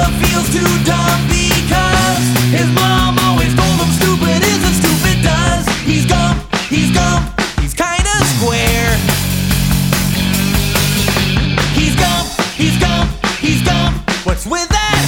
but feels too dumb because his mom always told him stupid is as stupid does. He's Gump, he's kinda square. He's Gump, he's Gump, what's with that?